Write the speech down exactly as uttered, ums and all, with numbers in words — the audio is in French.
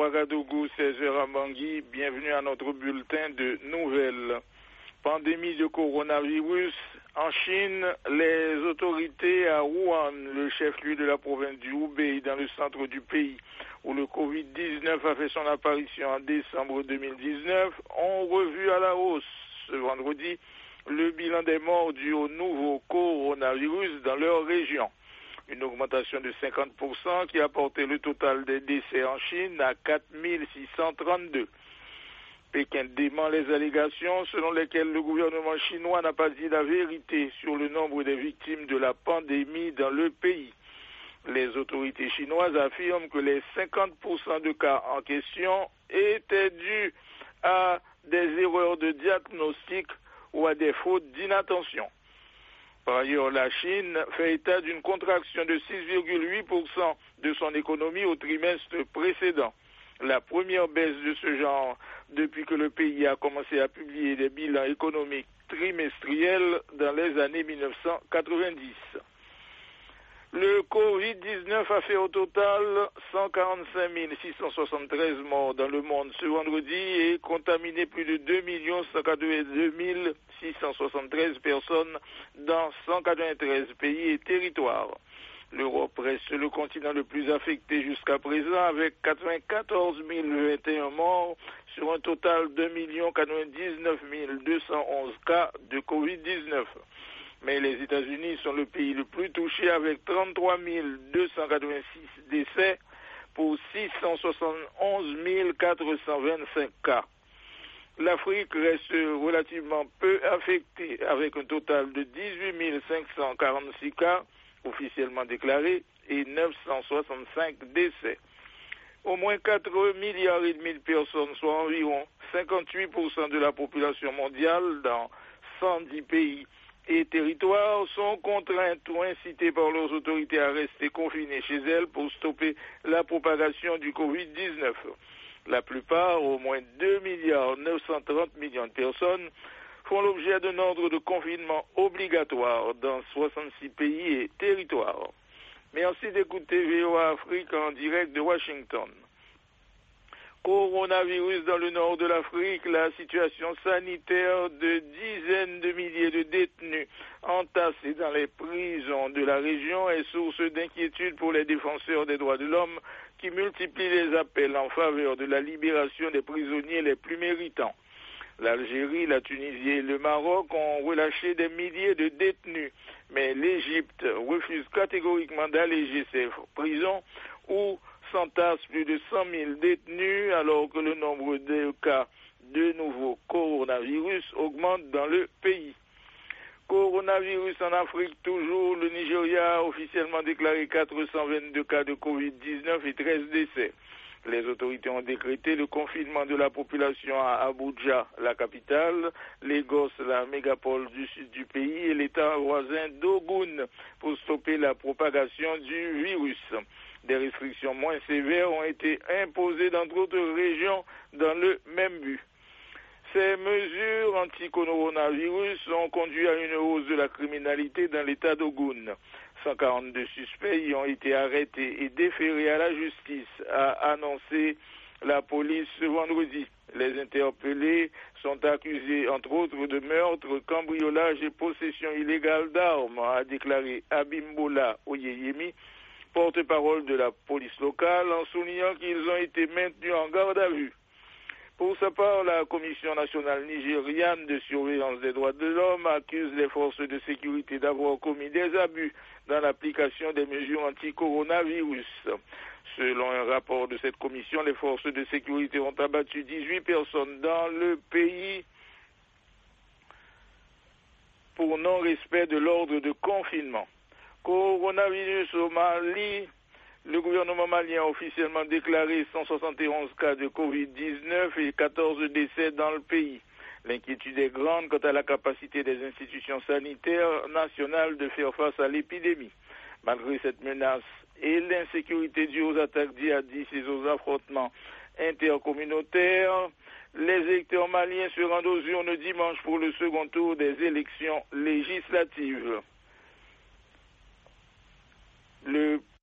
Ouagadougou, seize heures à Bangui. Bienvenue à notre bulletin de nouvelles. Pandémie de coronavirus. En Chine, les autorités à Wuhan, le chef-lieu de la province du Hubei, dans le centre du pays, où le covid dix-neuf a fait son apparition en décembre deux mille dix-neuf, ont revu à la hausse ce vendredi le bilan des morts dus au nouveau coronavirus dans leur région. Une augmentation de cinquante pour cent qui a porté le total des décès en Chine à quatre mille six cent trente-deux. Pékin dément les allégations selon lesquelles le gouvernement chinois n'a pas dit la vérité sur le nombre des victimes de la pandémie dans le pays. Les autorités chinoises affirment que les cinquante pour cent de cas en question étaient dus à des erreurs de diagnostic ou à des fautes d'inattention. Par ailleurs, la Chine fait état d'une contraction de six virgule huit pour cent de son économie au trimestre précédent. La première baisse de ce genre depuis que le pays a commencé à publier des bilans économiques trimestriels dans les années mille neuf cent quatre-vingt-dix. Le covid dix-neuf a fait au total cent quarante-cinq mille six cent soixante-treize morts dans le monde ce vendredi et contaminé plus de deux millions cent quatre-vingt-deux mille six cent soixante-treize personnes dans cent quatre-vingt-treize pays et territoires. L'Europe reste le continent le plus affecté jusqu'à présent avec quatre-vingt-quatorze mille vingt et un morts sur un total de deux millions quatre-vingt-dix-neuf mille deux cent onze cas de covid dix-neuf. Mais les États-Unis sont le pays le plus touché avec trente-trois mille deux cent quatre-vingt-six décès pour six cent soixante-onze mille quatre cent vingt-cinq cas. L'Afrique reste relativement peu affectée avec un total de dix-huit mille cinq cent quarante-six cas officiellement déclarés et neuf cent soixante-cinq décès. Au moins quatre milliards et demi de personnes, soit environ cinquante-huit pour cent de la population mondiale dans cent dix pays et territoires, sont contraintes ou incitées par leurs autorités à rester confinées chez elles pour stopper la propagation du covid dix-neuf. La plupart, au moins deux milliards neuf cent trente millions de personnes, font l'objet d'un ordre de confinement obligatoire dans soixante-six pays et territoires. Merci d'écouter V O A Afrique en direct de Washington. Coronavirus dans le nord de l'Afrique, la situation sanitaire de dizaines de milliers de détenus entassés dans les prisons de la région est source d'inquiétude pour les défenseurs des droits de l'homme qui multiplient les appels en faveur de la libération des prisonniers les plus méritants. L'Algérie, la Tunisie et le Maroc ont relâché des milliers de détenus, mais l'Égypte refuse catégoriquement d'alléger ses prisons où s'entassent plus de cent mille détenus alors que le nombre de cas de nouveau coronavirus augmente dans le pays. Coronavirus en Afrique toujours, le Nigeria a officiellement déclaré quatre cent vingt-deux cas de covid dix-neuf et treize décès. Les autorités ont décrété le confinement de la population à Abuja, la capitale, Lagos, la mégapole du sud du pays, et l'État voisin d'Ogun pour stopper la propagation du virus. Des restrictions moins sévères ont été imposées dans d'autres régions dans le même but. Ces mesures anti-coronavirus ont conduit à une hausse de la criminalité dans l'État d'Ogun. cent quarante-deux suspects y ont été arrêtés et déférés à la justice, a annoncé la police ce vendredi. Les interpellés sont accusés, entre autres, de meurtre, cambriolage et possession illégale d'armes, a déclaré Abimbola Oyeyemi, porte-parole de la police locale, en soulignant qu'ils ont été maintenus en garde à vue. Pour sa part, la Commission nationale nigériane de surveillance des droits de l'homme accuse les forces de sécurité d'avoir commis des abus dans l'application des mesures anti-coronavirus. Selon un rapport de cette commission, les forces de sécurité ont abattu dix-huit personnes dans le pays pour non-respect de l'ordre de confinement. Coronavirus au Mali. Le gouvernement malien a officiellement déclaré cent soixante et onze cas de covid dix-neuf et quatorze décès dans le pays. L'inquiétude est grande quant à la capacité des institutions sanitaires nationales de faire face à l'épidémie. Malgré cette menace et l'insécurité due aux attaques djihadistes et aux affrontements intercommunautaires, les électeurs maliens se rendent aux urnes dimanche pour le second tour des élections législatives. Le